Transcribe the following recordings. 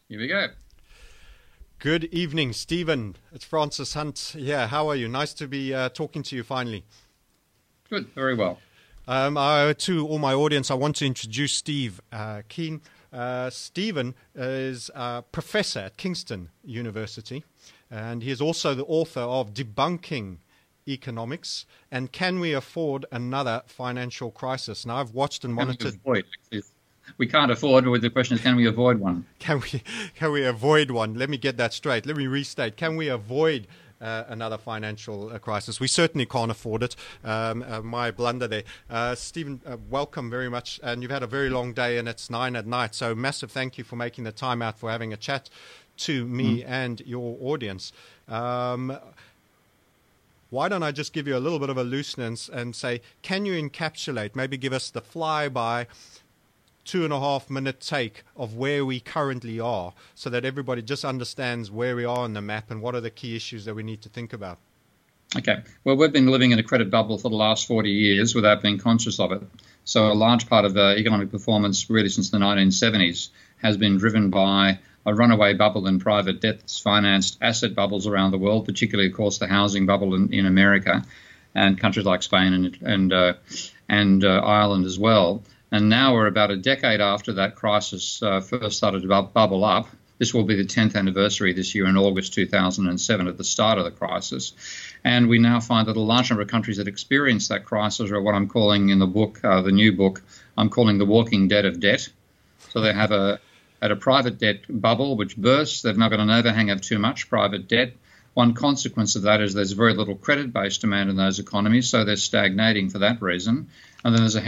Here we go. Good evening, Stephen. It's Francis Hunt. Yeah, how are you? Nice to be talking to you finally. Good, very well. To all my audience, I want to introduce Steve Keen. Stephen is a professor at Kingston University, and he is also the author of Debunking Economics and Can We Afford Another Financial Crisis? Now, I've watched and monitored. We can't afford, but the question is, can we avoid one? Can we avoid one? Let me get that straight. Let me restate. Can we avoid another financial crisis? We certainly can't afford it. My blunder there. Stephen, welcome very much. And you've had a very long day, and it's 9 at night. So massive thank you for making the time out for having a chat to me and your audience. Why don't I just give you a little bit of a looseness and say, can you encapsulate, maybe give us the flyby 2.5-minute take of where we currently are so that everybody just understands where we are on the map and what are the key issues that we need to think about? Okay. Well, we've been living in a credit bubble for the last 40 years without being conscious of it. So a large part of economic performance really since the 1970s has been driven by a runaway bubble in private debt that's financed asset bubbles around the world, particularly, of course, the housing bubble in America and countries like Spain and Ireland as well. And now we're about a decade after that crisis first started to bubble up. This will be the 10th anniversary this year in August 2007 at the start of the crisis. And we now find that a large number of countries that experienced that crisis are what I'm calling in the book, the new book, I'm calling the walking dead of debt. So they have a private debt bubble which bursts. They've now got an overhang of too much private debt. One consequence of that is there's very little credit-based demand in those economies, so they're stagnating for that reason. And then there's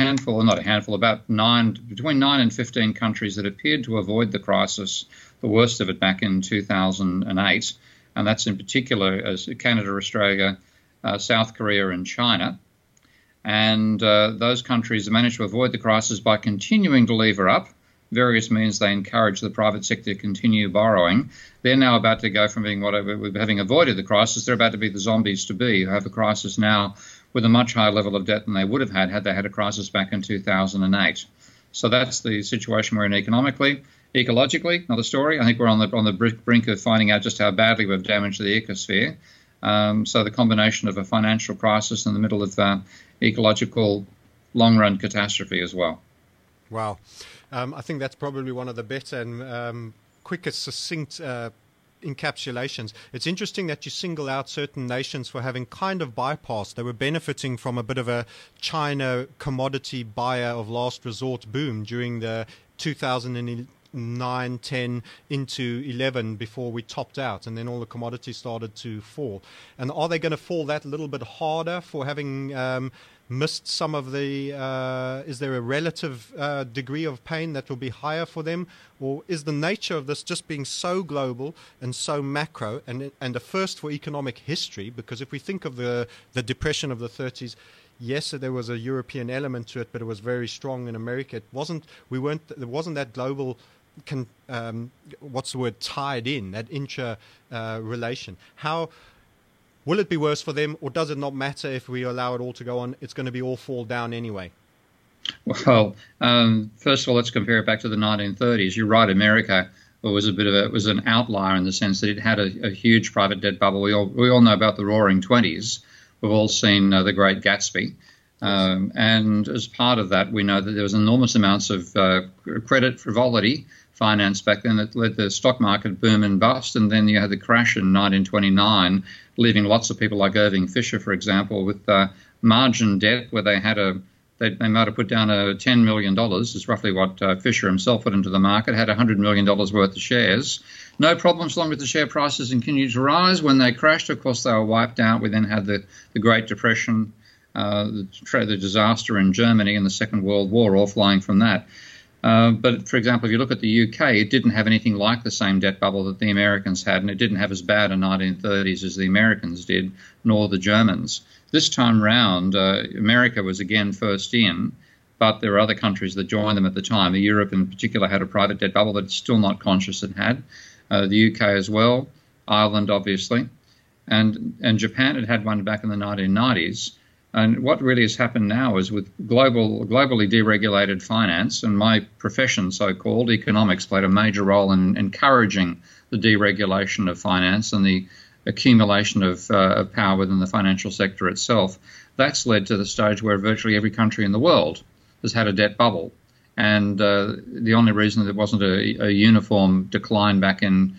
between 9 and 15 countries that appeared to avoid the crisis, the worst of it back in 2008. And that's in particular as Canada, Australia, South Korea and China. And those countries managed to avoid the crisis by continuing to lever up. Various means they encourage the private sector to continue borrowing. They're now about to go from being having avoided the crisis, they're about to be the zombies to be, who have a crisis now with a much higher level of debt than they would have had they had a crisis back in 2008. So that's the situation we're in economically. Ecologically, another story. I think we're on the brink of finding out just how badly we've damaged the ecosphere. So the combination of a financial crisis in the middle of ecological long-run catastrophe as well. Wow. I think that's probably one of the better and quickest, succinct encapsulations. It's interesting that you single out certain nations for having kind of bypassed. They were benefiting from a bit of a China commodity buyer of last resort boom during the 2009, 10 into 11 before we topped out, and then all the commodities started to fall. And are they going to fall that little bit harder for having missed some of the, is there a relative degree of pain that will be higher for them? Or is the nature of this just being so global and so macro and a first for economic history? Because if we think of the depression of the 30s, yes, there was a European element to it, but it was very strong in America. There wasn't that global, tied in, that relation. How will it be worse for them, or does it not matter if we allow it all to go on? It's going to be all fall down anyway. Well, first of all, let's compare it back to the 1930s. You're right, America was an outlier in the sense that it had a huge private debt bubble. We all know about the Roaring '20s. We've all seen The Great Gatsby. And as part of that, we know that there was enormous amounts of credit frivolity finance back then that led the stock market boom and bust. And then you had the crash in 1929, leaving lots of people like Irving Fisher, for example, with margin debt where they might have put down $10 million, is roughly what Fisher himself put into the market, had $100 million worth of shares. No problem as long as the share prices continued to rise. When they crashed, of course, they were wiped out. We then had the Great Depression, the disaster in Germany and the Second World War, all flying from that. But, for example, if you look at the UK, it didn't have anything like the same debt bubble that the Americans had, and it didn't have as bad a 1930s as the Americans did, nor the Germans. This time round, America was again first in, but there were other countries that joined them at the time. Europe in particular had a private debt bubble that it's still not conscious it had. The UK as well, Ireland obviously, and Japan had one back in the 1990s. And what really has happened now is with globally deregulated finance, and my profession, so-called economics, played a major role in encouraging the deregulation of finance and the accumulation of power within the financial sector itself. That's led to the stage where virtually every country in the world has had a debt bubble. And the only reason there wasn't a uniform decline back in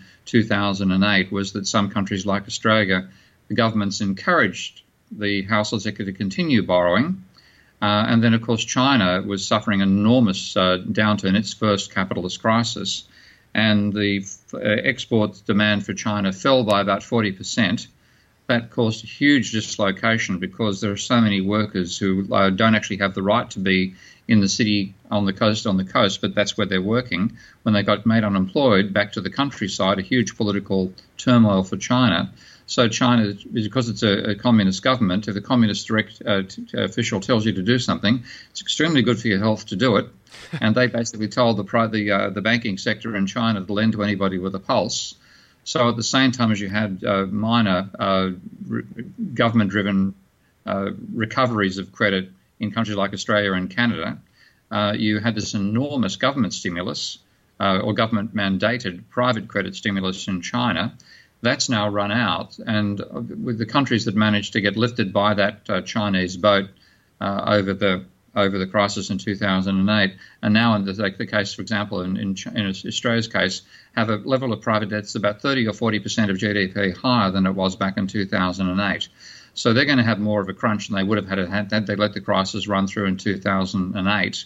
2008 was that some countries like Australia, the governments encouraged the household sector to continue borrowing. And then, of course, China was suffering an enormous downturn, its first capitalist crisis. And the export demand for China fell by about 40%. That caused a huge dislocation because there are so many workers who don't actually have the right to be in the city on the coast, but that's where they're working. When they got made unemployed, back to the countryside, a huge political turmoil for China. So China, because it's a communist government, if the communist official tells you to do something, it's extremely good for your health to do it. And they basically told the banking sector in China to lend to anybody with a pulse. So at the same time as you had minor government-driven recoveries of credit in countries like Australia and Canada, you had this enormous government stimulus or government-mandated private credit stimulus in China. That's now run out, and with the countries that managed to get lifted by that Chinese boat over the crisis in 2008, and now in the case, for example, in Australia's case, have a level of private debts about 30 or 40% of GDP higher than it was back in 2008. So they're going to have more of a crunch than they would have had they let the crisis run through in 2008.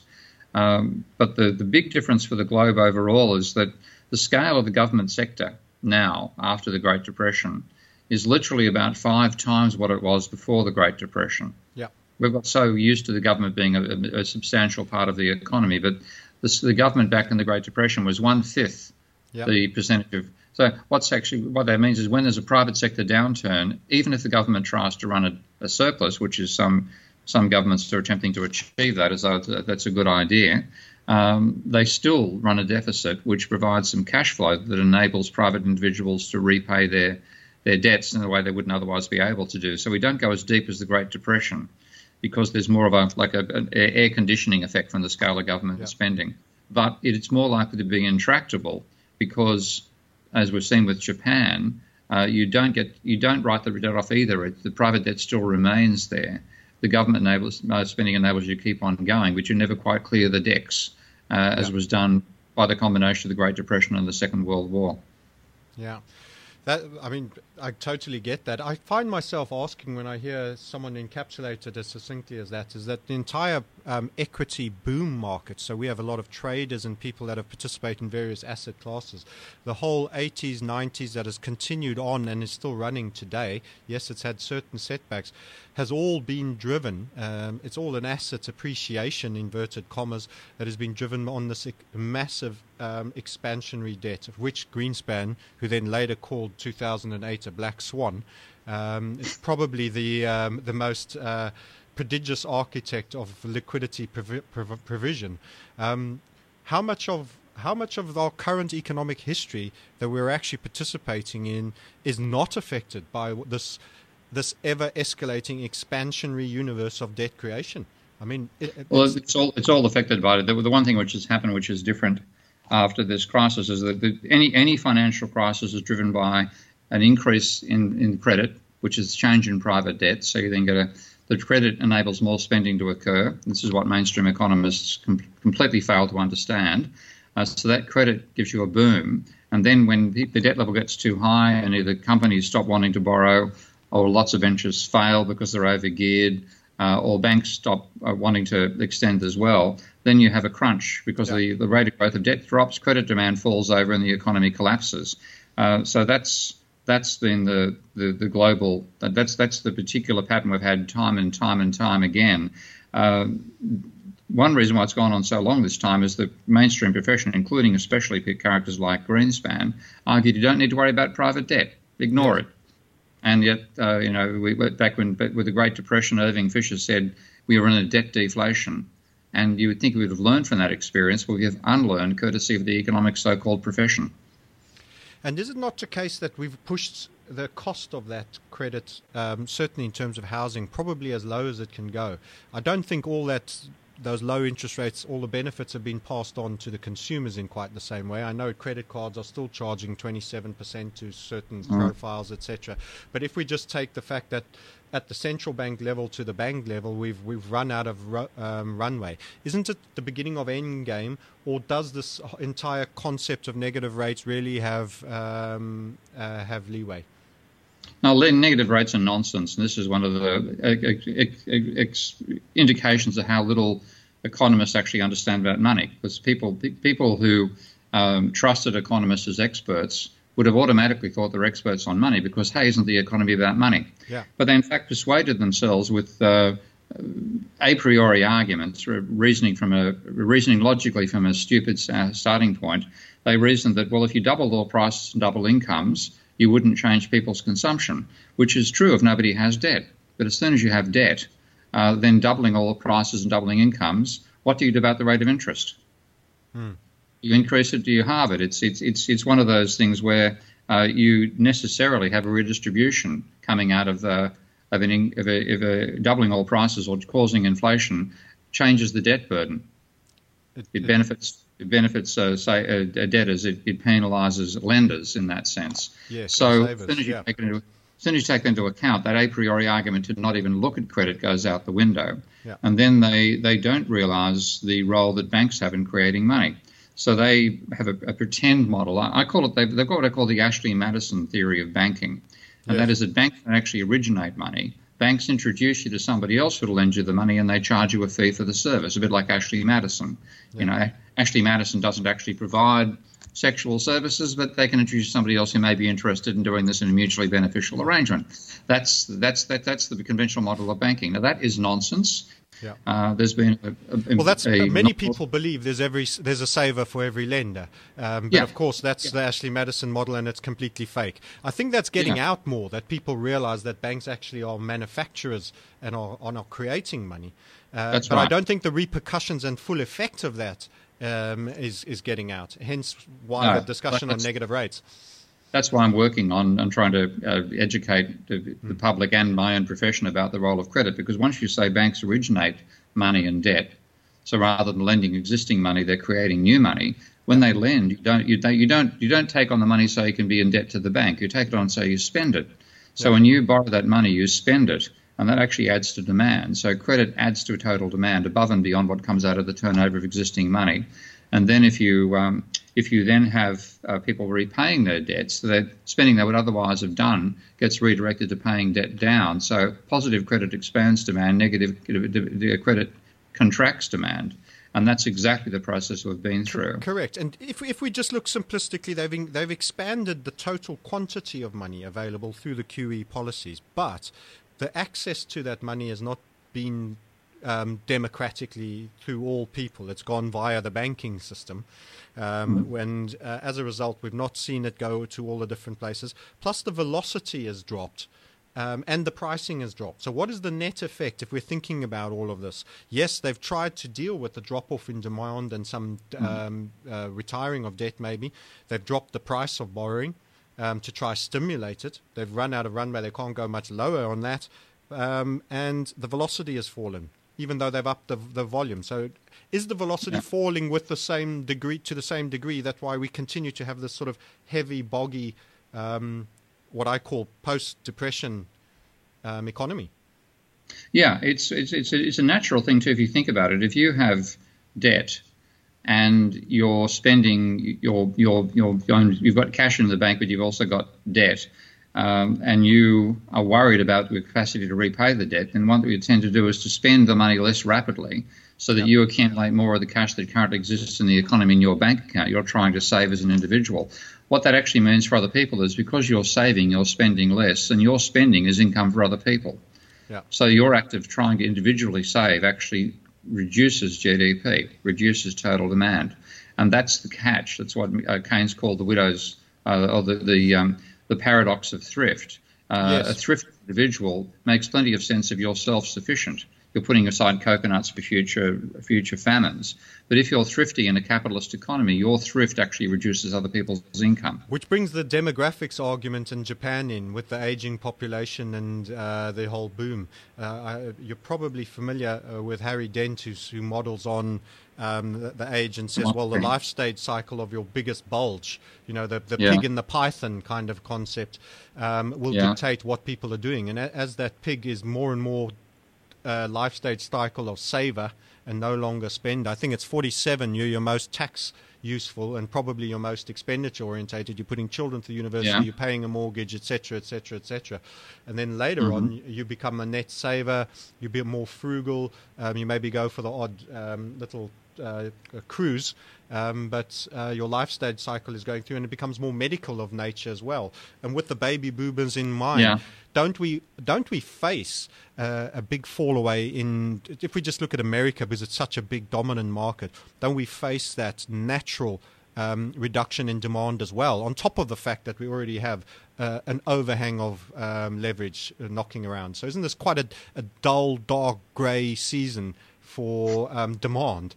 But the big difference for the globe overall is that the scale of the government sector now, after the Great Depression, is literally about 5 times what it was before the Great Depression. Yeah. We've got so used to the government being a substantial part of the economy, but the government back in the Great Depression was 1/5 the percentage of. So what that means is when there's a private sector downturn, even if the government tries to run a surplus, which is some governments are attempting to achieve that, as though that's a good idea, they still run a deficit, which provides some cash flow that enables private individuals to repay their debts in a way they wouldn't otherwise be able to do. So we don't go as deep as the Great Depression because there's more of an air conditioning effect from the scale of government spending. But it's more likely to be intractable because, as we've seen with Japan, you don't write the debt off either. The private debt still remains there. The government spending enables you to keep on going, but you never quite clear the decks, as was done by the combination of the Great Depression and the Second World War. Yeah. I totally get that. I find myself asking when I hear someone encapsulate it as succinctly as that, is that the entire equity boom market, so we have a lot of traders and people that have participated in various asset classes, the whole 80s, 90s that has continued on and is still running today, yes, it's had certain setbacks, has all been driven, it's all an asset appreciation, inverted commas, that has been driven on this massive expansionary debt, of which Greenspan, who then later called 2008 a black swan, is probably the most prodigious architect of liquidity provision. How much of our current economic history that we're actually participating in is not affected by this ever escalating expansionary universe of debt creation? I mean, it's all affected by it. The one thing which has happened, which is different after this crisis, is that any financial crisis is driven by an increase in credit, which is change in private debt. So you then get the credit enables more spending to occur. This is what mainstream economists completely fail to understand. So that credit gives you a boom. And then when the debt level gets too high and either companies stop wanting to borrow or lots of ventures fail because they're overgeared, or banks stop wanting to extend as well, then you have a crunch because the rate of growth of debt drops, credit demand falls over, and the economy collapses. So that's been the global, that's the particular pattern we've had time and time again. One reason why it's gone on so long this time is the mainstream profession, including especially characters like Greenspan, argued you don't need to worry about private debt, ignore it. And yet, we back with the Great Depression, Irving Fisher said we were in a debt deflation. And you would think we would have learned from that experience, but we have unlearned courtesy of the economic so-called profession. And is it not the case that we've pushed the cost of that credit, certainly in terms of housing, probably as low as it can go? I don't think those low interest rates, all the benefits have been passed on to the consumers in quite the same way. I know credit cards are still charging 27% to certain profiles, etc. But if we just take the fact that at the central bank level to the bank level, we've run out of runway. Isn't it the beginning of end game, or does this entire concept of negative rates really have leeway? Now, negative rates are nonsense, and this is one of the indications of how little economists actually understand about money. Because people who trusted economists as experts would have automatically thought they're experts on money because, hey, isn't the economy about money? Yeah. But they, in fact, persuaded themselves with a priori arguments, reasoning logically from a stupid starting point. They reasoned that, well, if you double all prices and double incomes, you wouldn't change people's consumption, which is true if nobody has debt. But as soon as you have debt, then doubling all the prices and doubling incomes, what do you do about the rate of interest? You increase it, do you halve it? It's one of those things where you necessarily have a redistribution coming out of doubling all prices or causing inflation changes the debt burden. It benefits debtors. It penalises lenders in that sense. Yes, so as soon as you take into account, that a priori argument to not even look at credit goes out the window. Yeah. And then they don't realise the role that banks have in creating money. So they have a pretend model. I call it, they've got what I call the Ashley-Madison theory of banking. And that is that banks don't actually originate money. Banks introduce you to somebody else who will lend you the money, and they charge you a fee for the service, a bit like Ashley-Madison. Yeah. You know, Ashley-Madison doesn't actually provide sexual services, but they can introduce somebody else who may be interested in doing this in a mutually beneficial arrangement. That's the conventional model of banking. Now, that is nonsense. Yeah. There's been many people believe there's a saver for every lender, but of course that's the Ashley-Madison model, and it's completely fake. I think that's getting out more, that people realize that banks actually are manufacturers and are creating money. That's but right. I don't think the repercussions and full effect of that is getting out. Hence why the discussion on negative rates. That's why I'm working on trying to educate the public and my own profession about the role of credit. Because once you say banks originate money and debt, so rather than lending existing money, they're creating new money. When they lend, you don't take on the money so you can be in debt to the bank. You take it on so you spend it. So when you borrow that money, you spend it, and that actually adds to demand. So credit adds to a total demand above and beyond what comes out of the turnover of existing money. And then if you then have people repaying their debts, so that spending they would otherwise have done gets redirected to paying debt down. So positive credit expands demand, negative credit contracts demand. And that's exactly the process we've been through. Correct. And if we just look simplistically, they've expanded the total quantity of money available through the QE policies, but the access to that money has not been democratically through all people. It's gone via the banking system. And as a result, we've not seen it go to all the different places. Plus, the velocity has dropped. And the pricing has dropped. So what is the net effect if we're thinking about all of this? Yes, they've tried to deal with the drop-off in demand and some retiring of debt maybe. They've dropped the price of borrowing to try stimulate it. They've run out of runway. They can't go much lower on that. And the velocity has fallen, even though they've upped the volume. So is the velocity falling with the same degree, to the same degree? That's why we continue to have this sort of heavy, boggy what I call post-depression economy. Yeah, it's a natural thing too if you think about it. If you have debt and you're spending you've got cash in the bank, but you've also got debt, and you are worried about the capacity to repay the debt, then what you tend to do is to spend the money less rapidly, so that you accumulate more of the cash that currently exists in the economy in your bank account. You're trying to save as an individual. What that actually means for other people is because you're saving, you're spending less, and your spending is income for other people. Yeah. So your act of trying to individually save actually reduces GDP, reduces total demand. And that's the catch. That's what Keynes called the widow's, or the paradox of thrift. Yes. A thrift individual makes plenty of sense if you're self-sufficient. you're putting aside coconuts for future famines. But if you're thrifty in a capitalist economy, your thrift actually reduces other people's income. Which brings the demographics argument in Japan in, with the aging population and the whole boom. You're probably familiar with Harry Dent, who models on the age and says, well, the life stage cycle of your biggest bulge, the pig and the python kind of concept, will dictate what people are doing. And as that pig is more and more life stage cycle of saver and no longer spend, I think it's 47, you're your most tax useful and probably your most expenditure orientated. You're putting children through university, you're paying a mortgage, etc., etc., etc. And then later on, you become a net saver, you be more frugal, you maybe go for the odd little cruise, but your life stage cycle is going through, and it becomes more medical of nature as well. And with the baby boomers in mind, don't we face a big fall away in, if we just look at America, because it's such a big dominant market, don't we face that natural reduction in demand as well, on top of the fact that we already have an overhang of leverage knocking around? So isn't this quite a dull, dark, grey season for demand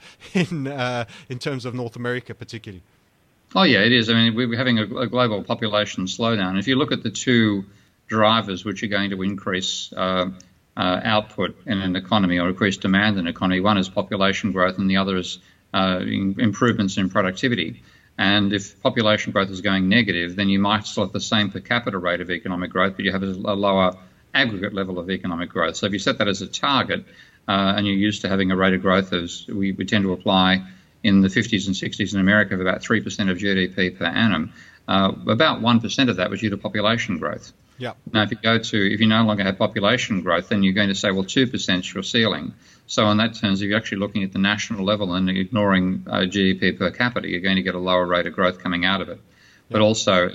in terms of North America particularly? Oh, yeah, it is. I mean, we're having a global population slowdown. If you look at the two drivers which are going to increase output in an economy or increase demand in an economy, one is population growth and the other is improvements in productivity. And if population growth is going negative, then you might still have the same per capita rate of economic growth, but you have a lower aggregate level of economic growth. So if you set that as a target, and you're used to having a rate of growth as we tend to apply in the 50s and 60s in America of about 3% of GDP per annum, about 1% of that was due to population growth. Now, if you no longer have population growth, then you're going to say, well, 2% is your ceiling. So in that terms, if you're actually looking at the national level and ignoring GDP per capita, you're going to get a lower rate of growth coming out of it. But also,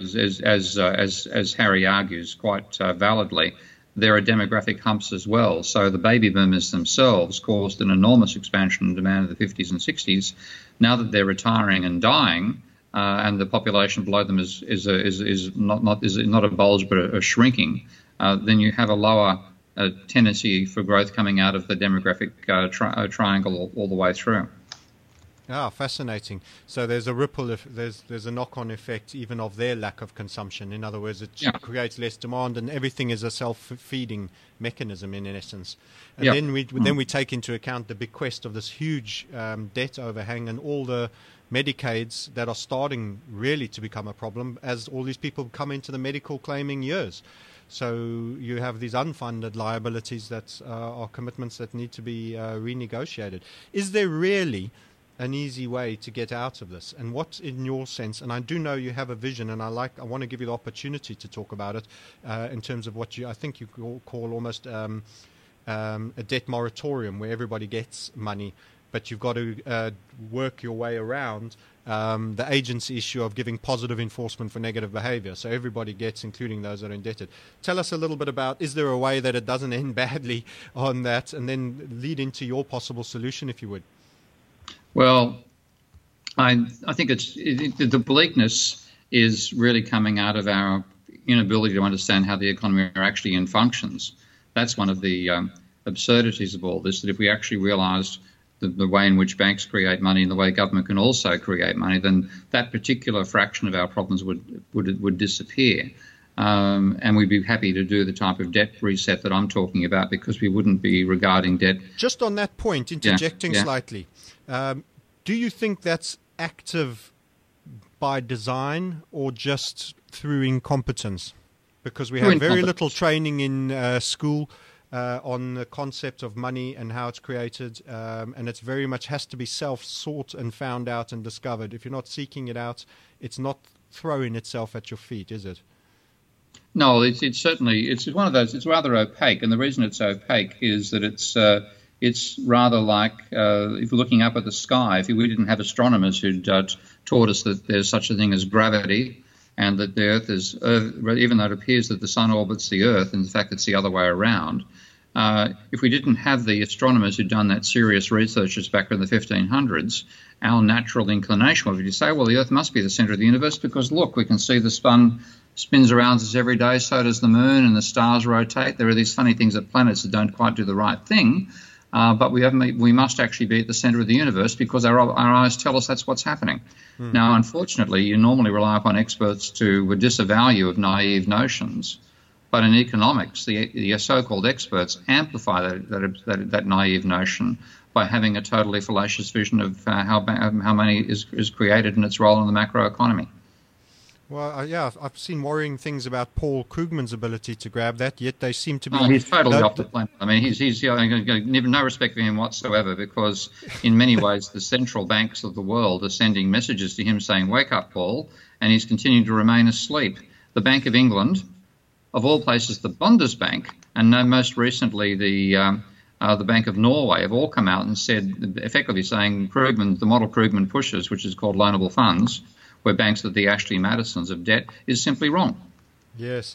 as Harry argues quite validly, there are demographic humps as well. So the baby boomers themselves caused an enormous expansion in demand in the 50s and 60s. Now that they're retiring and dying, and the population below them is not a bulge but a shrinking, then you have a lower tendency for growth coming out of the demographic triangle all the way through. Ah, fascinating. So there's a ripple, there's a knock-on effect even of their lack of consumption. In other words, it creates less demand, and everything is a self-feeding mechanism in essence. And then we take into account the bequest of this huge debt overhang and all the Medicaids that are starting really to become a problem as all these people come into the medical claiming years. So you have these unfunded liabilities that are commitments that need to be renegotiated. Is there really an easy way to get out of this? And what, in your sense, and I do know you have a vision, and I want to give you the opportunity to talk about it in terms of what I think you call almost a debt moratorium, where everybody gets money, but you've got to work your way around the agency issue of giving positive enforcement for negative behavior. So everybody gets, including those that are indebted. Tell us a little bit about, is there a way that it doesn't end badly on that, and then lead into your possible solution, if you would? Well, I think the bleakness is really coming out of our inability to understand how the economy actually functions. That's one of the absurdities of all this, that if we actually realised the way in which banks create money and the way government can also create money, then that particular fraction of our problems would disappear. And we'd be happy to do the type of debt reset that I'm talking about, because we wouldn't be regarding debt. Just on that point, interjecting slightly, do you think that's active by design or just through incompetence? Because we have very little training in school on the concept of money and how it's created, and it's very much has to be self-sought and found out and discovered. If you're not seeking it out, it's not throwing itself at your feet, is it? No, it's certainly, it's one of those, it's rather opaque, and the reason it's opaque is that it's rather like if we're looking up at the sky, if we didn't have astronomers who'd taught us that there's such a thing as gravity, and that the Earth is, even though it appears that the Sun orbits the Earth, in fact it's the other way around. If we didn't have the astronomers who'd done that serious research back in the 1500s, our natural inclination would be to say, well, the Earth must be the centre of the universe, because look, we can see the sun spins around us every day, so does the moon, and the stars rotate. There are these funny things that planets that don't quite do the right thing. But we must actually be at the centre of the universe because our eyes tell us that's what's happening. Now, unfortunately, you normally rely upon experts to disavow you of naive notions. But in economics, the so-called experts amplify that naive notion by having a totally fallacious vision of how money is created and its role in the macroeconomy. Well, yeah, I've seen worrying things about Paul Krugman's ability to grab that, yet they seem to be... Oh, he's totally off the planet. I mean, he's no respect for him whatsoever because in many ways the central banks of the world are sending messages to him saying, wake up, Paul, and he's continuing to remain asleep. The Bank of England, of all places, the Bundesbank, and most recently the Bank of Norway have all come out and said, effectively saying Krugman, the model Krugman pushes, which is called loanable funds, where banks are the Ashley Madisons of debt, is simply wrong. Yes,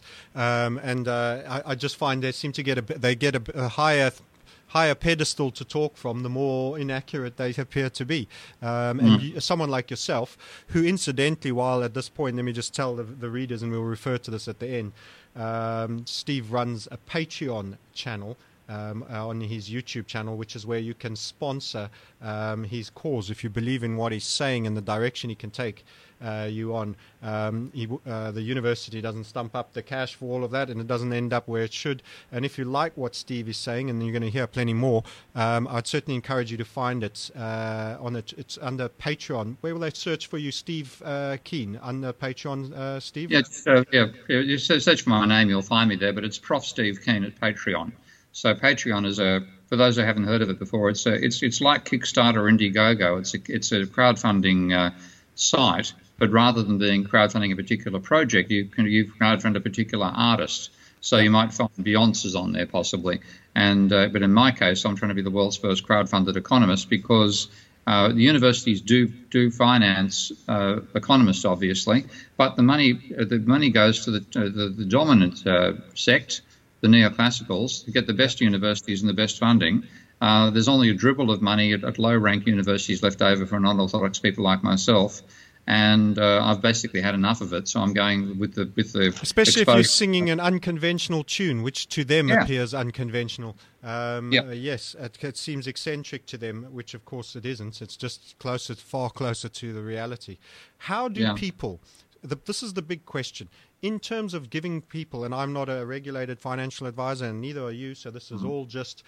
I just find they seem to get a higher pedestal to talk from, the more inaccurate they appear to be. Someone like yourself, who incidentally, while at this point, let me just tell the readers, and we'll refer to this at the end, Steve runs a Patreon channel on his YouTube channel, which is where you can sponsor his cause if you believe in what he's saying and the direction he can take you on. The university doesn't stump up the cash for all of that, and it doesn't end up where it should. And if you like what Steve is saying, and you're going to hear plenty more, I'd certainly encourage you to find it it's under Patreon. Where will they search for you, Steve Keen, under Patreon, Steve? You search for my name, you'll find me there, but it's Prof. Steve Keen at Patreon. So Patreon is for those who haven't heard of it before, it's like Kickstarter or Indiegogo. It's a crowdfunding site, but rather than being crowdfunding a particular project, you crowdfund a particular artist. So you might find Beyonce's on there possibly, but in my case, I'm trying to be the world's first crowdfunded economist because the universities do finance economists, obviously, but the money goes to the dominant sect, the neoclassicals, to get the best universities and the best funding. There's only a dribble of money at low-rank universities left over for non-orthodox people like myself, and I've basically had enough of it. So I'm going with the especially if you're singing an unconventional tune, which to them appears unconventional. Yes, it seems eccentric to them, which of course it isn't. It's just far closer to the reality. How do people? This is the big question. In terms of giving people, and I'm not a regulated financial advisor, and neither are you, so this is all just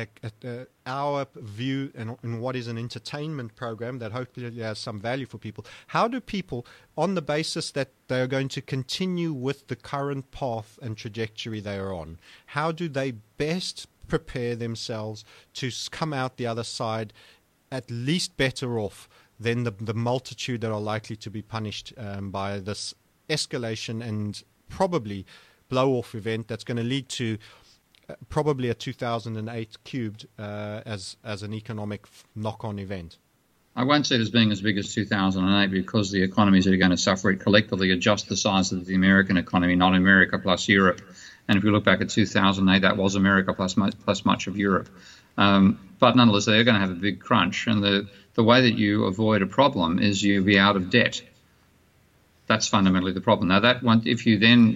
our view in what is an entertainment program that hopefully has some value for people. How do people, on the basis that they are going to continue with the current path and trajectory they are on, how do they best prepare themselves to come out the other side at least better off than the multitude that are likely to be punished by this escalation and probably blow-off event that's going to lead to probably a 2008 cubed as an economic knock-on event? I won't see it as being as big as 2008 because the economies that are going to suffer it collectively are just the size of the American economy, not America plus Europe. And if you look back at 2008, that was America plus much of Europe. But nonetheless, they're going to have a big crunch. And the way that you avoid a problem is you be out of debt. That's fundamentally the problem. Now, that one, if you then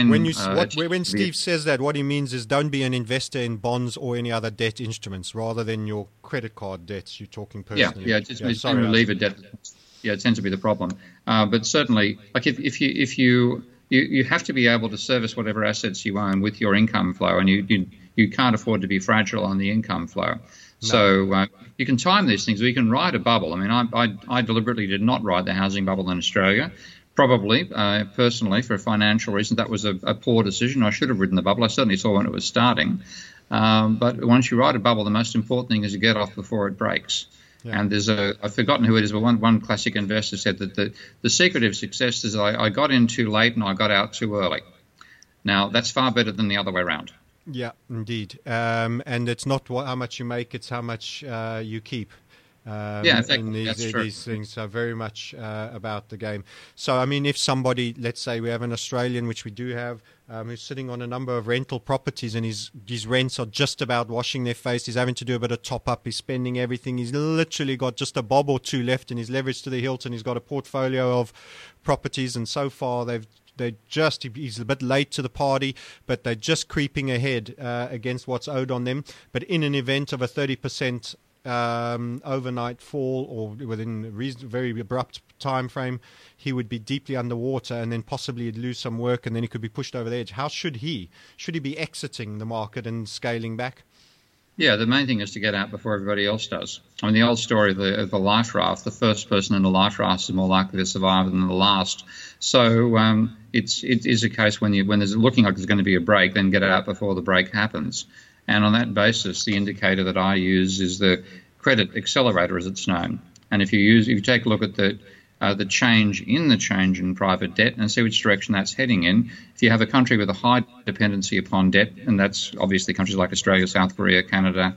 when Steve says that, what he means is don't be an investor in bonds or any other debt instruments, rather than your credit card debts. You're talking personally. It's lever debt. Yeah, it tends to be the problem. But certainly, like if you have to be able to service whatever assets you own with your income flow, and you can't afford to be fragile on the income flow. No. So you can time these things. We can ride a bubble. I mean, I deliberately did not ride the housing bubble in Australia. Probably, personally, for financial reasons, that was a poor decision. I should have ridden the bubble. I certainly saw when it was starting. But once you ride a bubble, the most important thing is to get off before it breaks. Yeah. And I've forgotten who it is, but one classic investor said that the secret of success is I got in too late and I got out too early. Now, that's far better than the other way around. Yeah, indeed. And it's not how much you make, it's how much you keep. Exactly. These things are very much about the game. So, I mean, if somebody, let's say we have an Australian, which we do have, who's sitting on a number of rental properties and his rents are just about washing their face, he's having to do a bit of top-up, he's spending everything, he's literally got just a bob or two left and he's leveraged to the hilt and he's got a portfolio of properties, and so far they've he's a bit late to the party, but they're just creeping ahead against what's owed on them. But in an event of a 30% overnight fall, or within a very abrupt time frame, he would be deeply underwater, and then possibly he'd lose some work, and then he could be pushed over the edge. How should he be exiting the market and scaling back? Yeah, the main thing is to get out before everybody else does. I mean, the old story of the life raft, the first person in the life raft is more likely to survive than the last. So it is a case when there's looking like there's going to be a break, then get out before the break happens. And on that basis, the indicator that I use is the credit accelerator, as it's known. And if you take a look at the change in private debt and see which direction that's heading in. If you have a country with a high dependency upon debt, and that's obviously countries like Australia, South Korea, Canada,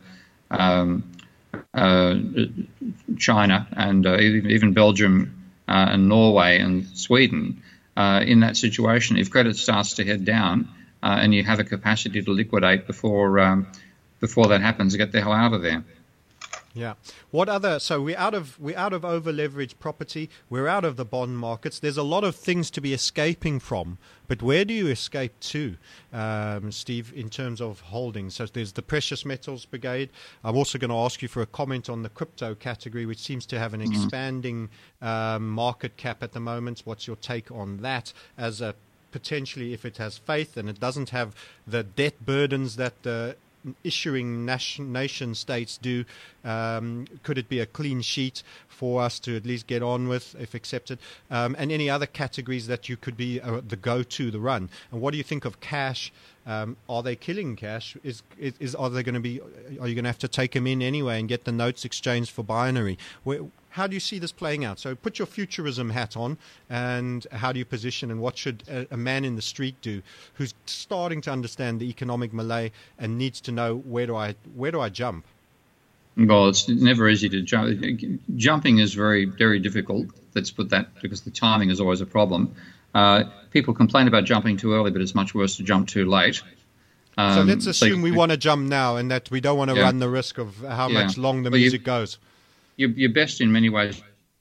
China, and even Belgium and Norway and Sweden, in that situation, if credit starts to head down and you have a capacity to liquidate before that happens, get the hell out of there. Yeah. What other? So we're out of over leveraged property. We're out of the bond markets. There's a lot of things to be escaping from. But where do you escape to, Steve, in terms of holdings? So there's the precious metals brigade. I'm also going to ask you for a comment on the crypto category, which seems to have an expanding market cap at the moment. What's your take on that as a potentially, if it has faith and it doesn't have the debt burdens that the issuing nation states do, could it be a clean sheet for us to at least get on with if accepted, and any other categories that you could be the go-to, the run? And what do you think of cash? Are they killing cash? Are you going to have to take them in anyway and get the notes exchanged for binary? How do you see this playing out? So put your futurism hat on, and how do you position, and what should a man in the street do who's starting to understand the economic melee and needs to know where do I jump? Well, it's never easy to jump. Jumping is very, very difficult. Let's put that, because the timing is always a problem. People complain about jumping too early, but it's much worse to jump too late. So let's assume we want to jump now, and that we don't want to run the risk of how much long the music goes. You're best in many ways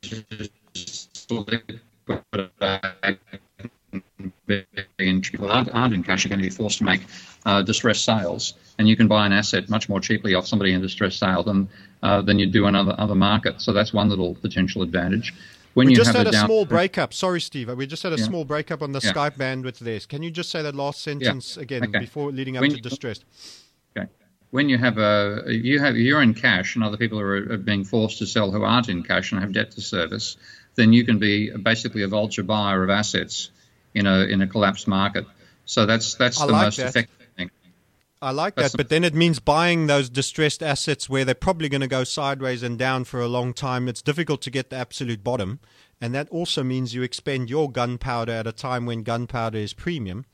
people aren't in cash are going to be forced to make distressed sales, and you can buy an asset much more cheaply off somebody in distressed sale than you do in other markets. So that's one little potential advantage. When we just had a small breakup. Sorry, Steve. We just had a small breakup on the Skype bandwidth there. Can you just say that last sentence again before leading up to distressed? Okay. When you're in cash and other people are being forced to sell who aren't in cash and have debt to service, then you can be basically a vulture buyer of assets in a collapsed market. So that's the most effective thing. I like that, but then it means buying those distressed assets where they're probably going to go sideways and down for a long time. It's difficult to get the absolute bottom, and that also means you expend your gunpowder at a time when gunpowder is premium.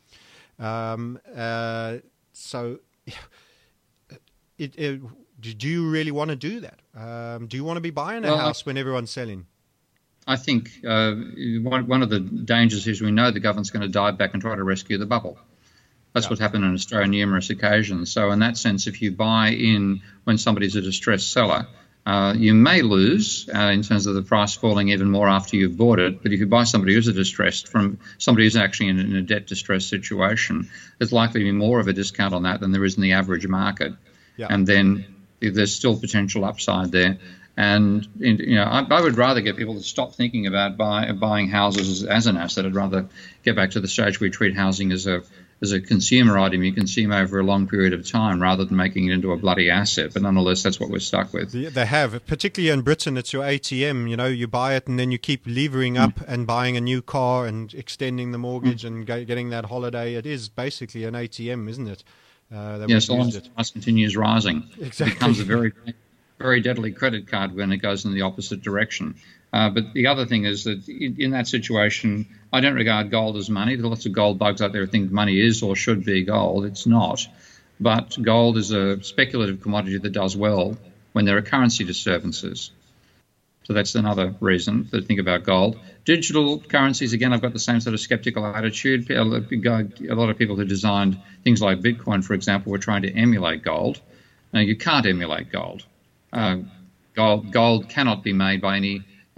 Do you really want to do that? Do you want to be buying a house when everyone's selling? I think one of the dangers is we know the government's going to dive back and try to rescue the bubble. That's what's happened in Australia on numerous occasions. So in that sense, if you buy in when somebody's a distressed seller, you may lose in terms of the price falling even more after you've bought it. But if you buy somebody who's a distressed from somebody who's actually in a debt distressed situation, there's likely to be more of a discount on that than there is in the average market. Yeah. And then there's still potential upside there. And I would rather get people to stop thinking about buying houses as an asset. I'd rather get back to the stage where we treat housing as a consumer item you consume over a long period of time, rather than making it into a bloody asset. But nonetheless, that's what we're stuck with. They have, particularly in Britain, it's your ATM. You buy it and then you keep levering up and buying a new car and extending the mortgage and getting that holiday. It is basically an ATM, isn't it? Yes, so long as the price continues rising. Exactly. It becomes a very, very deadly credit card when it goes in the opposite direction. But the other thing is that in that situation, I don't regard gold as money. There are lots of gold bugs out there who think money is or should be gold. It's not. But gold is a speculative commodity that does well when there are currency disturbances. So that's another reason to think about gold. Digital currencies, again, I've got the same sort of skeptical attitude. A lot of people who designed things like Bitcoin, for example, were trying to emulate gold. Now, you can't emulate gold. Gold cannot be made by any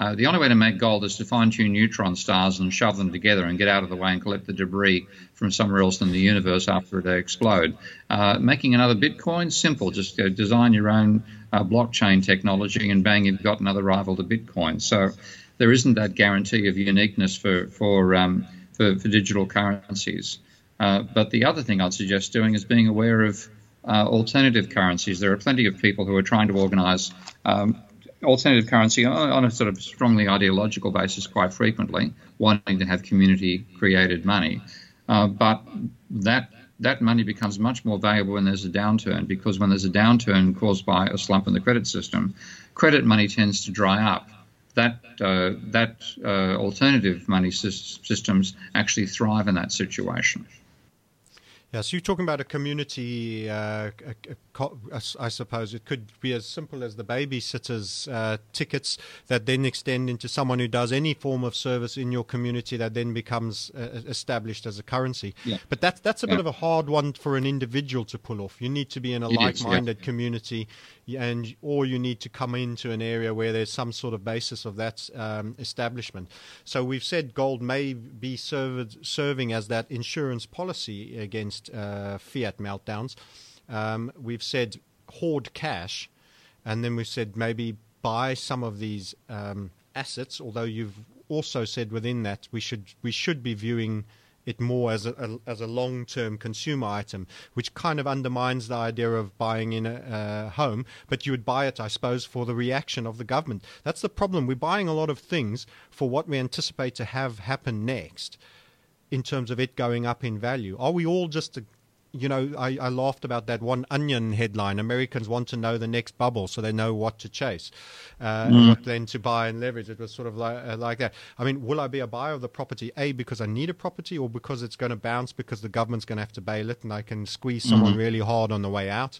The only way to make gold is to fine-tune neutron stars and shove them together and get out of the way and collect the debris from somewhere else in the universe after they explode. Making another Bitcoin, simple. Just design your own blockchain technology and bang, you've got another rival to Bitcoin. So there isn't that guarantee of uniqueness for digital currencies. But the other thing I'd suggest doing is being aware of alternative currencies. There are plenty of people who are trying to organise alternative currency on a sort of strongly ideological basis quite frequently, wanting to have community-created money. But that money becomes much more valuable when there's a downturn, because when there's a downturn caused by a slump in the credit system, credit money tends to dry up. That alternative money systems actually thrive in that situation. Yeah, so you're talking about a community, I suppose it could be as simple as the babysitter's tickets that then extend into someone who does any form of service in your community that then becomes established as a currency. Yeah. But that's a bit of a hard one for an individual to pull off. You need to be in a like-minded community, or you need to come into an area where there's some sort of basis of that establishment. So we've said gold may be serving as that insurance policy against fiat meltdowns. We've said hoard cash, and then we've said maybe buy some of these assets, although you've also said within that we should be viewing it more as a long-term consumer item, which kind of undermines the idea of buying in a home, but you would buy it, I suppose, for the reaction of the government. That's the problem. We're buying a lot of things for what we anticipate to have happen next in terms of it going up in value. Are we all just I laughed about that one Onion headline. Americans want to know the next bubble so they know what to chase, what then to buy and leverage. It was sort of like that. I mean, will I be a buyer of the property, A, because I need a property, or because it's going to bounce because the government's going to have to bail it and I can squeeze someone really hard on the way out?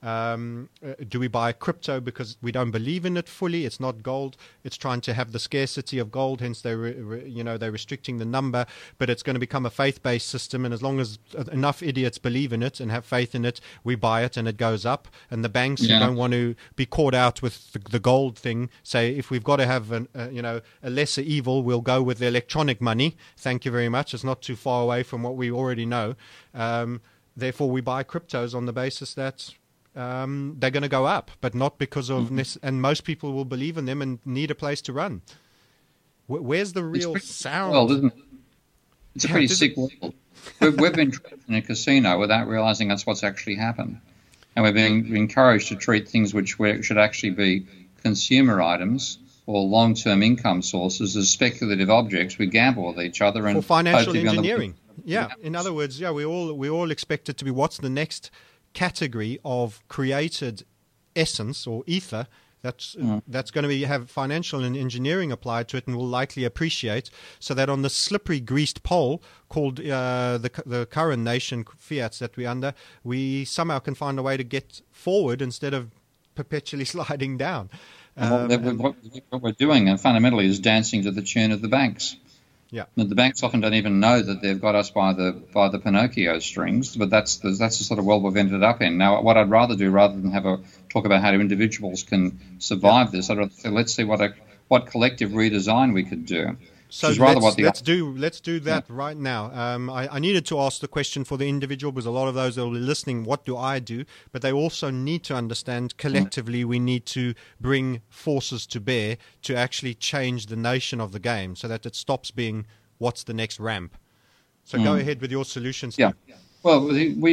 Do we buy crypto because we don't believe in it fully? It's not gold. It's trying to have the scarcity of gold, hence they're restricting the number. But it's going to become a faith-based system, and as long as enough idiots believe in it and have faith in it, we buy it and it goes up. And the banks who don't want to be caught out with the gold thing say, if we've got to have a lesser evil, we'll go with the electronic money. Thank you very much. It's not too far away from what we already know. Therefore, we buy cryptos on the basis that they're going to go up, but not because of and most people will believe in them and need a place to run. Where's the real sound? Well, isn't it? It's a pretty sick world. We've been trapped in a casino without realizing that's what's actually happened, and we're being encouraged to treat things which should actually be consumer items or long-term income sources as speculative objects. We gamble with each other and for financial engineering. In other words, we all expect it to be what's the next category of created essence or ether that's going to have financial and engineering applied to it and will likely appreciate, so that on the slippery greased pole called the current nation fiats that we're under, we somehow can find a way to get forward instead of perpetually sliding down. What we're doing fundamentally is dancing to the tune of the banks. Yeah, the banks often don't even know that they've got us by the Pinocchio strings, but that's the sort of world we've ended up in. Now, what I'd rather do, rather than have a talk about how individuals can survive this, I'd rather say, let's see what collective redesign we could do. So let's do that right now. I needed to ask the question for the individual, because a lot of those that will be listening, what do I do? But they also need to understand collectively we need to bring forces to bear to actually change the nation of the game so that it stops being what's the next ramp. So go ahead with your solutions. Yeah. Well,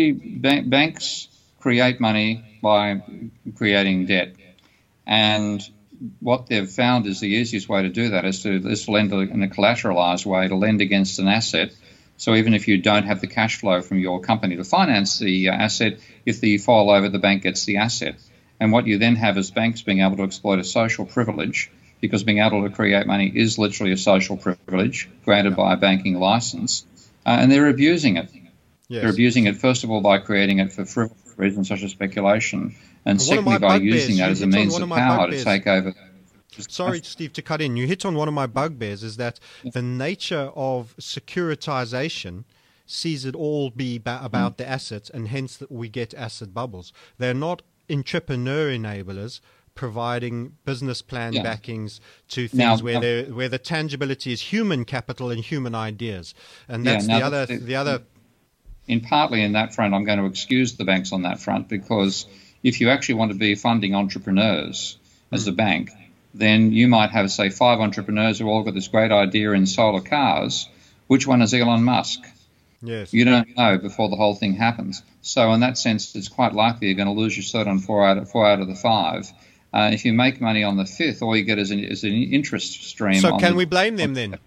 banks create money by creating debt, and what they've found is the easiest way to do that is to lend in a collateralized way, to lend against an asset. So even if you don't have the cash flow from your company to finance the asset, if you fall over, the bank gets the asset. And what you then have is banks being able to exploit a social privilege, because being able to create money is literally a social privilege granted by a banking license, and they're abusing it. Yes. They're abusing it, first of all, by creating it for frivolous reasons such as speculation, and secondly by using that as a means of power to take over. Sorry, Steve, to cut in. You hit on one of my bugbears, is that the nature of securitization sees it all be about the assets, and hence that we get asset bubbles. They're not entrepreneur enablers, providing business plan Yeah. backings to things Now- where the tangibility is human capital and human ideas, and Yeah, that's now the other. Partly in that front, I'm going to excuse the banks on that front, because if you actually want to be funding entrepreneurs as a bank, then you might have, say, 5 entrepreneurs who all got this great idea in solar cars. Which one is Elon Musk? Yes. You don't know before the whole thing happens. So in that sense, it's quite likely you're going to lose your cert on four out of the 5. If you make money on the 5th, all you get is an interest stream. So can we blame them then?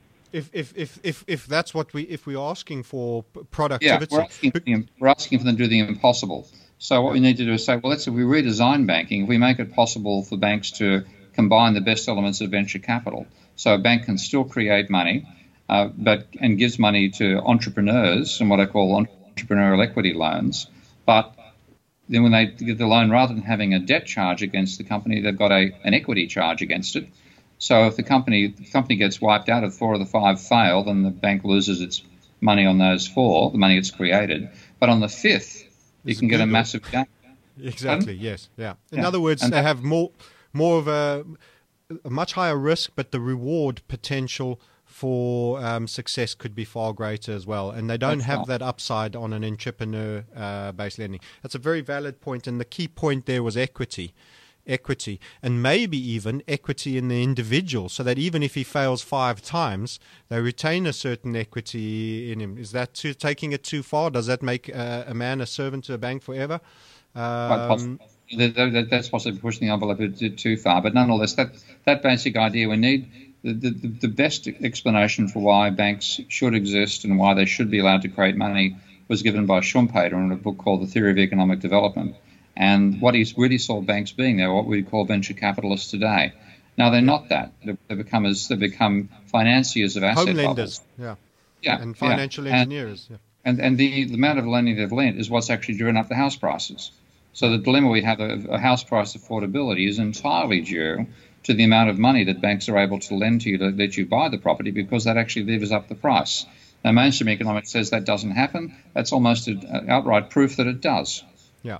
If that's what if we're asking for productivity, we're asking for them to do the impossible. So what we need to do is say, well, let's say we redesign banking. If we make it possible for banks to combine the best elements of venture capital, so a bank can still create money, and gives money to entrepreneurs and what I call entrepreneurial equity loans, but then when they get the loan, rather than having a debt charge against the company, they've got an equity charge against it. So if the company gets wiped out, if 4 of the 5 fail, then the bank loses its money on those 4, the money it's created. But on the 5th, you can get a massive gain. Exactly. Yes. Yeah. In other words, they have more of a much higher risk, but the reward potential for success could be far greater as well. And they don't have that upside on an entrepreneur-based lending. That's a very valid point. And the key point there was equity, and maybe even equity in the individual, so that even if he fails 5 times, they retain a certain equity in him. Is that taking it too far? Does that make a man a servant to a bank forever? Quite possible. That's possibly pushing the envelope a bit too far. But nonetheless, that basic idea, we need the best explanation for why banks should exist and why they should be allowed to create money was given by Schumpeter in a book called The Theory of Economic Development. And what he really saw banks being, they're what we call venture capitalists today. Now, they're not that. They've become financiers of asset home lenders, bubbles. And financial engineers. And the amount of lending they've lent is what's actually driven up the house prices. So the dilemma we have of a house price affordability is entirely due to the amount of money that banks are able to lend to you to let you buy the property, because that actually levers up the price. Now, mainstream economics says that doesn't happen. That's almost an outright proof that it does. Yeah.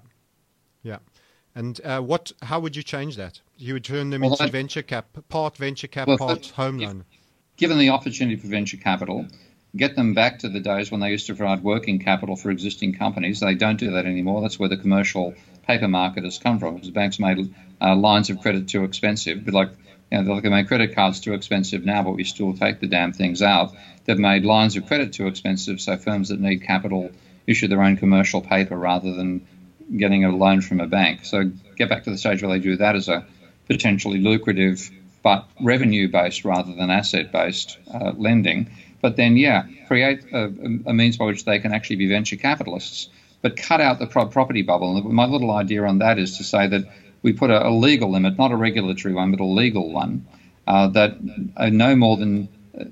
And how would you change that? You would turn them into venture cap, part home loan. Given the opportunity for venture capital, get them back to the days when they used to provide working capital for existing companies. They don't do that anymore. That's where the commercial paper market has come from, because banks made lines of credit too expensive. But they make credit cards too expensive now, but we still take the damn things out. They've made lines of credit too expensive, so firms that need capital issue their own commercial paper rather than getting a loan from a bank. So get back to the stage where they do that as a potentially lucrative but revenue-based rather than asset-based lending. But then, create a means by which they can actually be venture capitalists, but cut out the property bubble. And my little idea on that is to say that we put a legal limit, not a regulatory one, but a legal one, that no more than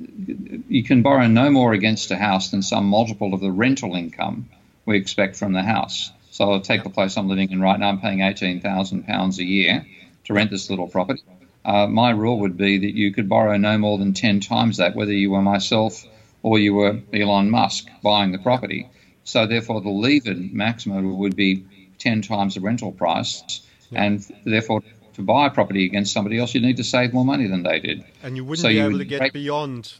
you can borrow no more against a house than some multiple of the rental income we expect from the house. So I'll take the place I'm living in right now. I'm paying £18,000 a year to rent this little property. My rule would be that you could borrow no more than 10 times that, whether you were myself or you were Elon Musk buying the property. So therefore, the levered maximum would be 10 times the rental price, and therefore, to buy a property against somebody else, you need to save more money than they did. And you wouldn't be able to get beyond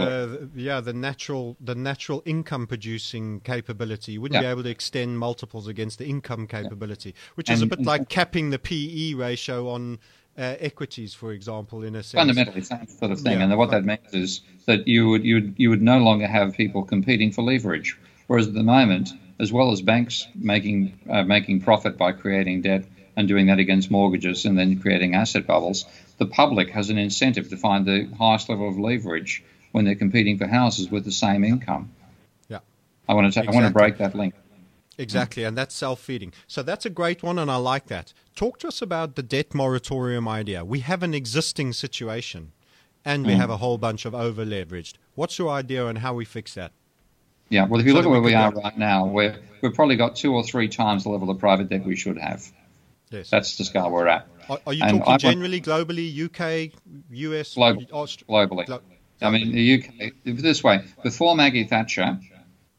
the natural income producing capability. You wouldn't be able to extend multiples against the income capability, which is a bit like capping the PE ratio on equities, for example, in a sense. Fundamentally, same sort of thing. And what that means is that you would no longer have people competing for leverage. Whereas at the moment, as well as banks making profit by creating debt and doing that against mortgages and then creating asset bubbles, the public has an incentive to find the highest level of leverage when they're competing for houses with the same income. Yeah, I want to break that link. Exactly, and that's self-feeding. So that's a great one, and I like that. Talk to us about the debt moratorium idea. We have an existing situation, and we have a whole bunch of over-leveraged. What's your idea on how we fix that? Yeah, well, if you look at where we are right now, we've probably got 2 or 3 times the level of private debt we should have. Yes. That's the scale we're at. Are you talking generally, globally, UK, US? Globally. I mean, the UK, this way, before Maggie Thatcher,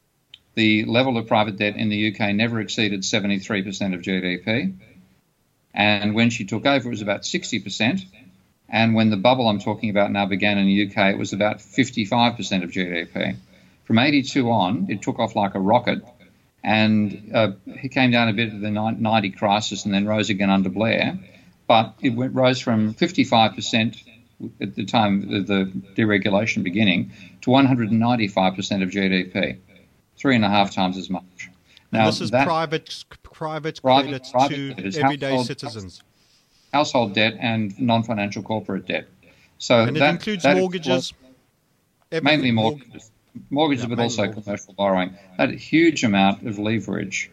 the level of private debt in the UK never exceeded 73% of GDP. And when she took over, it was about 60%. And when the bubble I'm talking about now began in the UK, it was about 55% of GDP. From 82 on, it took off like a rocket. And it came down a bit at the 90 crisis and then rose again under Blair. But it rose from 55% at the time of the deregulation beginning to 195% of GDP, 3.5 times as much. Now, this is private credit to everyday citizens. Household debt and non-financial corporate debt. So and it includes mortgages? Mainly mortgages. Mortgages, but also commercial borrowing. That huge amount of leverage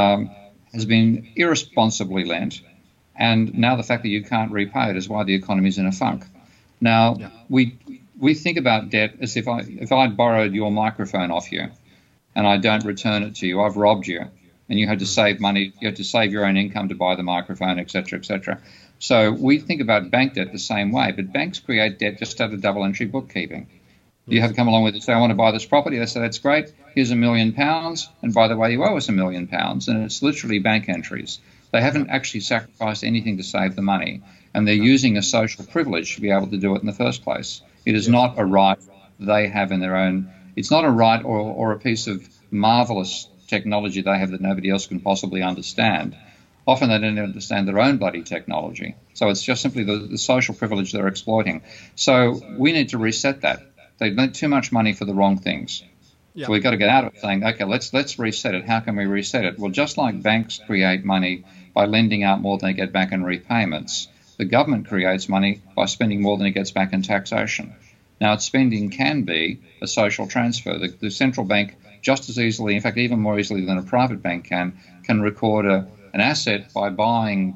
has been irresponsibly lent, and now the fact that you can't repay it is why the economy is in a funk. Now, we think about debt as if I'd borrowed your microphone off you and I don't return it to you, I've robbed you, and you had to save money, you had to save your own income to buy the microphone, etc., etc. So we think about bank debt the same way, but banks create debt just out of double-entry bookkeeping. You have to come along with it, say, I want to buy this property. They say, that's great, here's £1 million, and by the way, you owe us £1 million, and it's literally bank entries. They haven't actually sacrificed anything to save the money, and they're using a social privilege to be able to do it in the first place. It is not a right they have in their own. It's not a right or a piece of marvelous technology they have that nobody else can possibly understand. Often they don't understand their own bloody technology. So it's just simply the social privilege they're exploiting. So we need to reset that. They've lent too much money for the wrong things. So we've got to get out of it saying, okay, let's reset it. How can we reset it? Well, just like banks create money by lending out more than they get back in repayments, the government creates money by spending more than it gets back in taxation. Now, its spending can be a social transfer. The central bank just as easily, in fact, even more easily than a private bank can record an asset by buying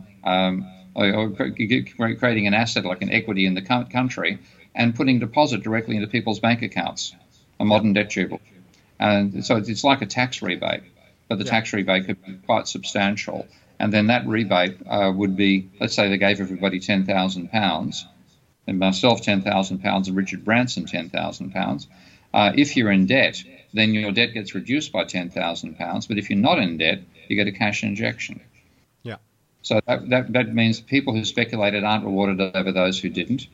or creating an asset like an equity in the country and putting deposit directly into people's bank accounts, a modern debt tubal. And so it's like a tax rebate, but the tax rebate could be quite substantial. And then that rebate would be, let's say they gave everybody £10,000, and myself £10,000 and Richard Branson £10,000. If you're in debt, then your debt gets reduced by £10,000. But if you're not in debt, you get a cash injection. Yeah. So that means people who speculated aren't rewarded over those who didn't.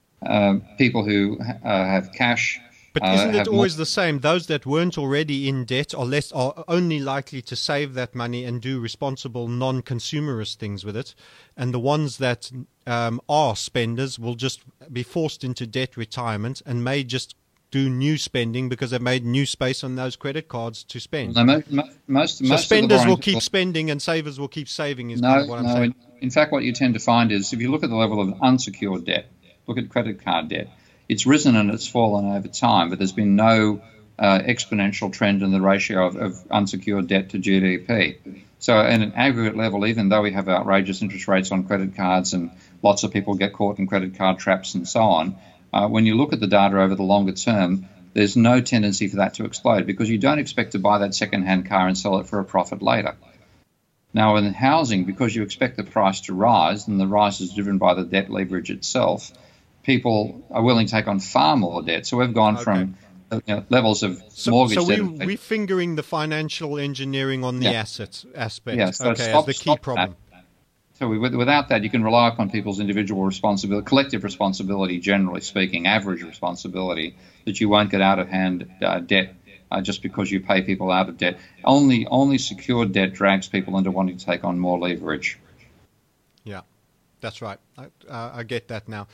People who have cash. But isn't it always the same? Those that weren't already in debt are only likely to save that money and do responsible, non-consumerist things with it. And the ones that are spenders will just be forced into debt retirement and may just do new spending because they've made new space on those credit cards to spend. No, most so spenders will keep spending and savers will keep saving is kind of what I'm saying. In fact, what you tend to find is if you look at the level of unsecured debt, look at credit card debt, it's risen and it's fallen over time, but there's been no exponential trend in the ratio of unsecured debt to GDP. So at an aggregate level, even though we have outrageous interest rates on credit cards and lots of people get caught in credit card traps and so on, when you look at the data over the longer term, there's no tendency for that to explode because you don't expect to buy that second-hand car and sell it for a profit later. Now, in housing, because you expect the price to rise, and the rise is driven by the debt leverage itself, people are willing to take on far more debt. So we've gone from levels of mortgage debt. So we're fingering the financial engineering on the asset aspect as the key problem. So without that, you can rely upon people's individual responsibility, collective responsibility, generally speaking, average responsibility, that you won't get out-of-hand debt just because you pay people out of debt. Only secured debt drags people into wanting to take on more leverage. Yeah, that's right. I get that now.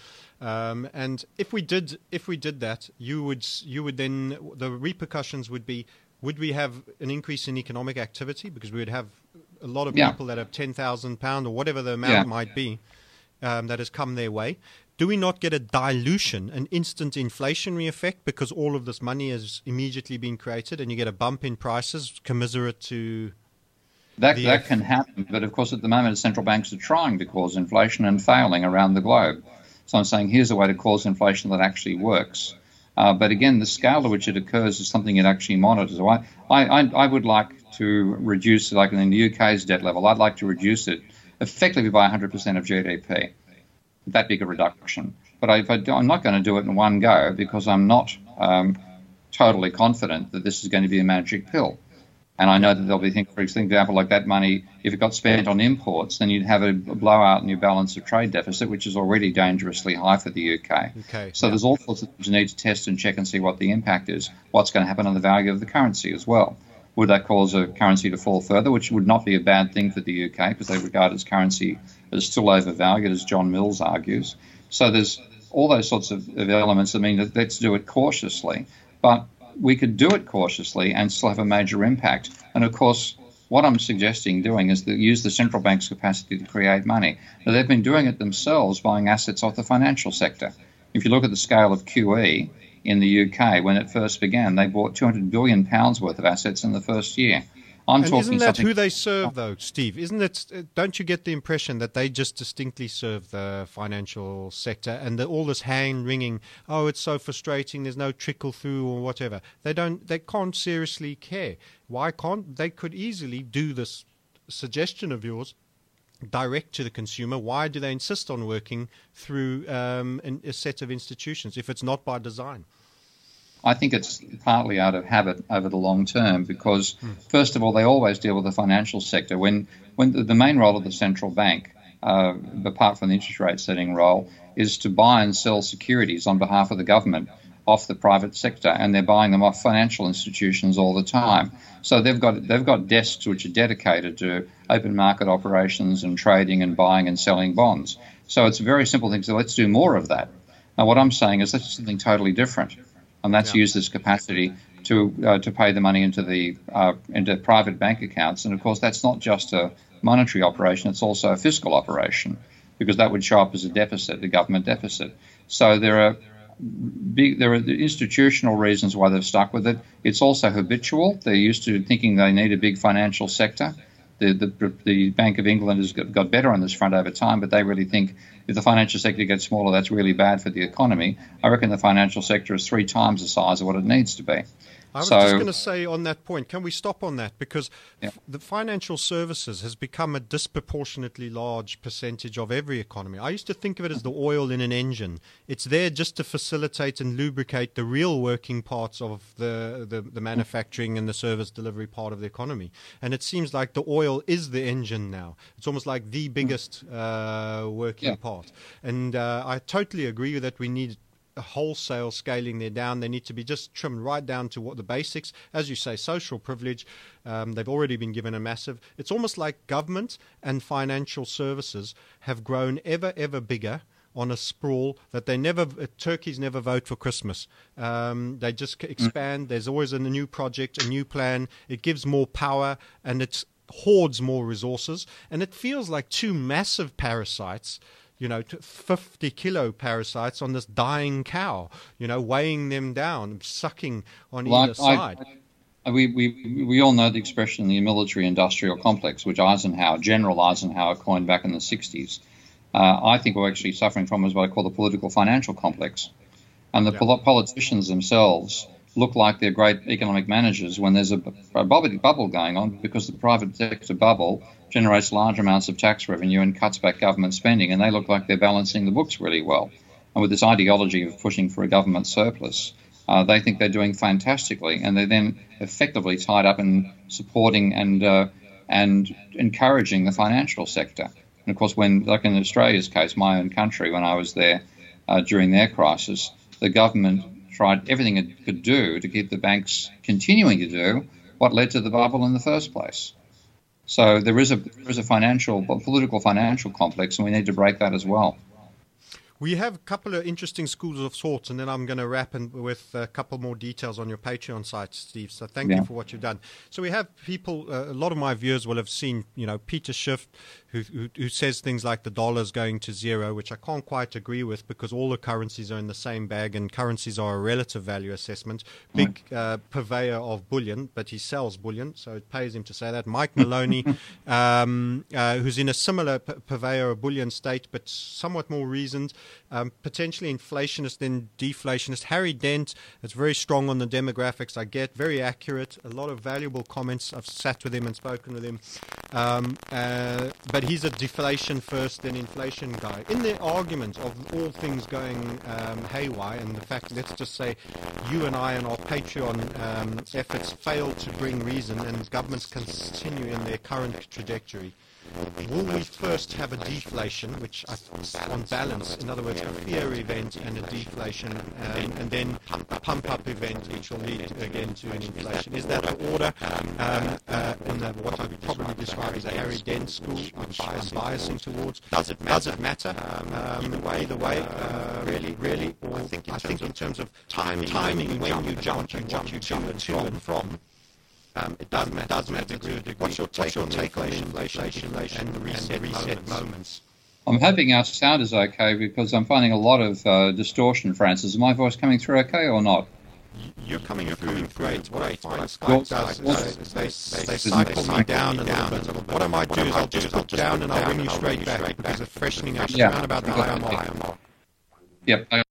And if we did that, you would then, the repercussions would be, would we have an increase in economic activity because we would have a lot of people that have £10,000 or whatever the amount might be that has come their way? Do we not get a dilution, an instant inflationary effect because all of this money has immediately been created and you get a bump in prices commiserate to that can happen? But of course, at the moment, central banks are trying to cause inflation and failing around the globe. So I'm saying here's a way to cause inflation that actually works. But again, the scale to which it occurs is something it actually monitors. So I would like to reduce, like in the UK's debt level, I'd like to reduce it effectively by 100% of GDP, that big a reduction. But I'm not going to do it in one go because I'm not totally confident that this is going to be a magic pill. And I know that there'll be things, for example, like that money, if it got spent on imports, then you'd have a blowout in your balance of trade deficit, which is already dangerously high for the UK. So there's all sorts of things you need to test and check and see what the impact is, what's going to happen on the value of the currency as well. Would that cause a currency to fall further, which would not be a bad thing for the UK because they regard its currency as still overvalued, as John Mills argues. So there's all those sorts of elements that mean that let's do it cautiously. But we could do it cautiously and still have a major impact. And, of course, what I'm suggesting doing is to use the central bank's capacity to create money. Now, they've been doing it themselves, buying assets off the financial sector. If you look at the scale of QE in the UK, when it first began, they bought £200 billion worth of assets in the first year. Isn't that who they serve, though, Steve? Isn't it? Don't you get the impression that they just distinctly serve the financial sector, and that all this hand-wringing, oh, it's so frustrating, there's no trickle through or whatever. They can't seriously care. Why can't they? Could easily do this suggestion of yours direct to the consumer. Why do they insist on working through a set of institutions if it's not by design? I think it's partly out of habit over the long term because, first of all, they always deal with the financial sector. When the main role of the central bank, apart from the interest rate setting role, is to buy and sell securities on behalf of the government off the private sector, and they're buying them off financial institutions all the time. So they've got desks which are dedicated to open market operations and trading and buying and selling bonds. So it's a very simple thing. So let's do more of that. Now, what I'm saying is let's do something totally different. And that's use this capacity to pay the money into private bank accounts. And, of course, that's not just a monetary operation. It's also a fiscal operation because that would show up as a deficit, a government deficit. So there are the institutional reasons why they've stuck with it. It's also habitual. They're used to thinking they need a big financial sector. The Bank of England has got better on this front over time, but they really think if the financial sector gets smaller, that's really bad for the economy. I reckon the financial sector is 3 times the size of what it needs to be. I was just going to say on that point, can we stop on that? Because the financial services has become a disproportionately large percentage of every economy. I used to think of it as the oil in an engine. It's there just to facilitate and lubricate the real working parts of the manufacturing and the service delivery part of the economy. And it seems like the oil is the engine now. It's almost like the biggest working part. And I totally agree with that. We need a wholesale scaling there down. They need to be just trimmed right down to what the basics, as you say, social privilege. They've already been given a massive. It's almost like government and financial services have grown ever bigger on a sprawl that turkeys never vote for Christmas. They just expand. There's always a new project, a new plan. It gives more power and it hoards more resources. And it feels like 2 massive parasites, 50-kilo parasites on this dying cow, weighing them down, sucking on either side. We all know the expression, the military-industrial complex, which General Eisenhower coined back in the 60s. I think we're actually suffering from is what I call the political-financial complex. And the politicians themselves look like they're great economic managers when there's a bubble going on because the private sector bubble generates large amounts of tax revenue and cuts back government spending, and they look like they're balancing the books really well. And with this ideology of pushing for a government surplus, they think they're doing fantastically, and they're then effectively tied up in supporting and encouraging the financial sector. And, of course, like in Australia's case, my own country, when I was there during their crisis, the government tried everything it could do to keep the banks continuing to do what led to the bubble in the first place. So there is a political financial complex, and we need to break that as well. We have a couple of interesting schools of thoughts, and then I'm going to wrap with a couple more details on your Patreon site, Steve. So thank you for what you've done. So we have people, a lot of my viewers will have seen, Peter Schiff, who says things like the dollar's going to zero, which I can't quite agree with because all the currencies are in the same bag and currencies are a relative value assessment. Big purveyor of bullion, but he sells bullion, so it pays him to say that. Mike Maloney, who's in a similar purveyor of bullion state, but somewhat more reasoned. potentially inflationist, then deflationist. Harry Dent is very strong on the demographics, I get, very accurate, a lot of valuable comments. I've sat with him and spoken with him. But he's a deflation first, then inflation guy. In their argument of all things going haywire, and the fact, let's just say, you and I and our Patreon efforts fail to bring reason, and governments continue in their current trajectory, will we first have a deflation, which on balance, in other words, a fear event and a deflation, and then a pump-up event, which will lead again to an inflation? Is that the order in what I would probably describe as a Harry Dent school, which I'm biasing towards? Does it matter? Either way, really. I think in terms of timing when you jump to and from, it does matter to a degree. What's your take on inflation and the reset moments? I'm hoping our sound is okay because I'm finding a lot of distortion, Francis. Is my voice coming through okay or not? You're coming through great. What I find Skype does is they cycle me down a little bit. What I might do is I'll just put down and I'll bring you straight back because it's freshening up around about the hour mark. Yep.